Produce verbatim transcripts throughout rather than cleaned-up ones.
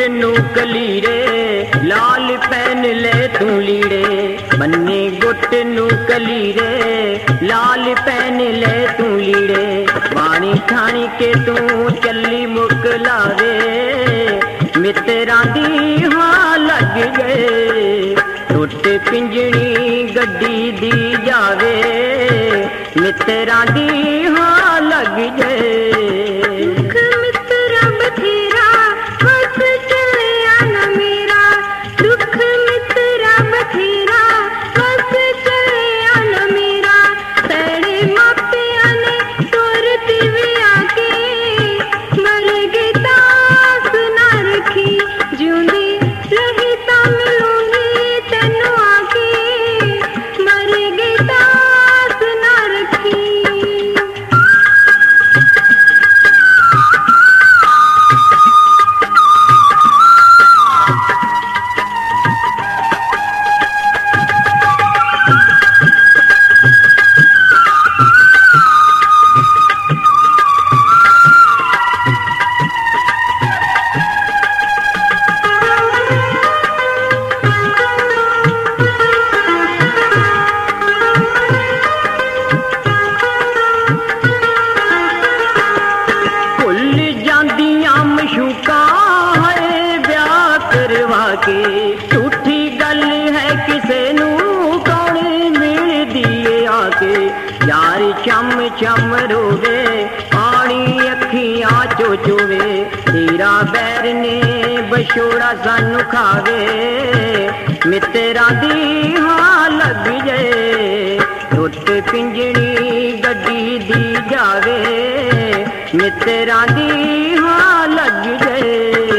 नू कलीरे लाल पहन ले तू लीड़े, बन्ने गुट नू कलीरे लाल पहन ले तू लीड़े, वाणी ठाणी के तू चली मुकलावे, मित्तरां दी हाँ लग गए, टुट पिंजणी गड्डी दी जावे, मित्तरां दी हाँ लग गए। झूठी गल है किसे नू कौन मिल दिए आके, यार चम चम रोवे पानी अखियां चो चोवे, तेरा बैर ने बछोड़ा सानू खावे, मित्तरां दी हाँ लग जाए, टुट पिंजणी गड्डी दी जावे, मित्तरां दी हाँ लग जाए।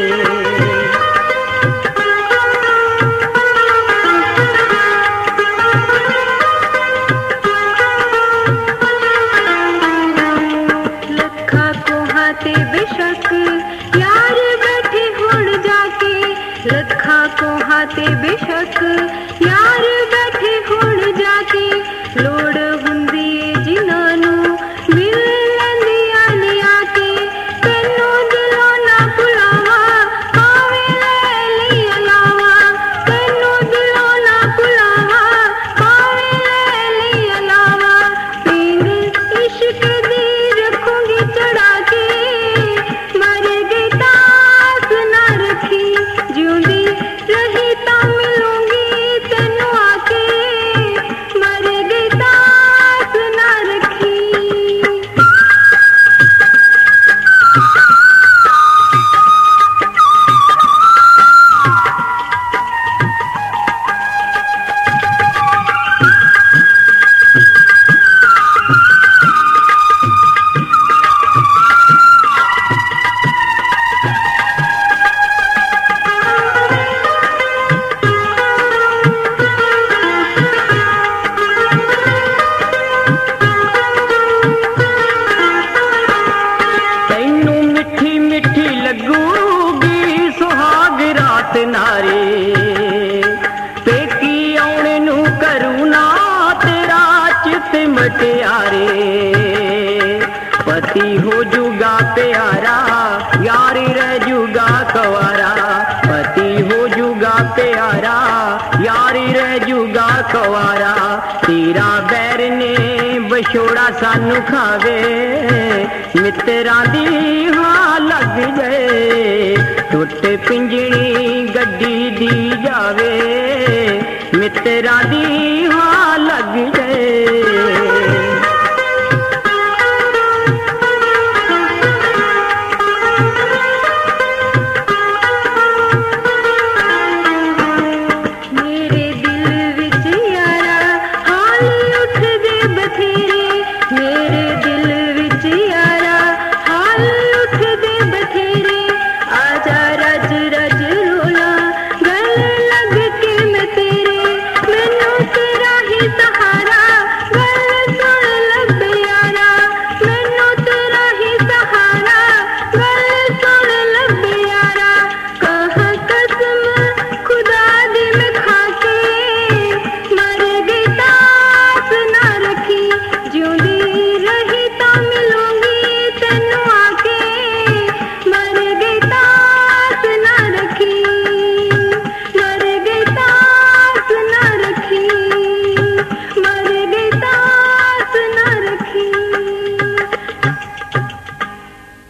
हाथे बेशक यार बैठे हुण जाके, लोड़ हुंदी जिन्हां नू मिल लैंदियां ने आके, तैनू दिलों ना भुलावा पावे ले लई अलावा, तैनू दिलों ना भुलावा पावे ले लई अलावा, पींग इश्क दी रखूंगी चढ़ा के, मर गई तास ना रखी जिउंदी रही मिलूंगी तेनू आके, मर गई तास ना रखी। नारे पेकी आने नू करू ना तेरा चित मटियारे, पति हो जुगा प्यारा यारी रह जुगा कवारा, पति हो जुगा प्यारा यारी रह जुगा कवारा, तेरा बैर ने बछोड़ा सानू खावे, मित्तरां दी हाँ लग जाए, टुट पिंजणी गड्डी दी जावे, मित्तरां दी